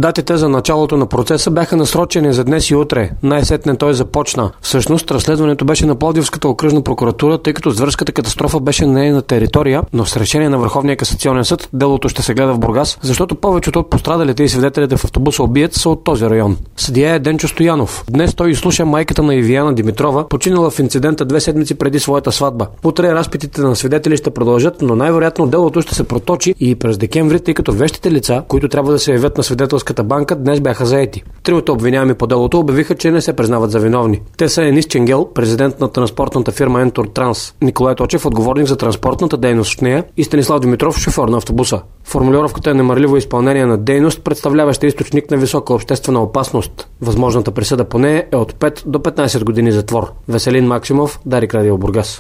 Датите за началото на процеса бяха насрочени за днес и утре. Най-сетне той започна. Всъщност, разследването беше на Пловдивската окръжна прокуратура, тъй като зверската катастрофа беше на нейна територия, но с решение на Върховния касационен съд делото ще се гледа в Бургас, защото повечето от пострадалите и свидетелите в автобуса убиец са от този район. Съдия е Денчо Стоянов. Днес той изслуша майката на Ивияна Димитрова, починала в инцидента 2 седмици преди своята сватба. Утре разпитите на свидетели ще продължат, но най-вероятно делото ще се проточи и през декември, тъй като вещите лица, които трябва да се явят на свидетелската банка, днес бяха заети. Тримата обвиняеми по делото обявиха, че не се признават за виновни. Те са Енис Ченгел, президент на транспортната фирма Ентур Транс, Николай Точев, отговорник за транспортната дейност в нея, и Станислав Димитров, шофьор на автобуса. Формулировката е немарливо изпълнение на дейност, представляваща източник на висока обществена опасност. Възможната присъда по нея е от 5 до 15 години затвор. Веселин Максимов, Дарик Радио Бургас.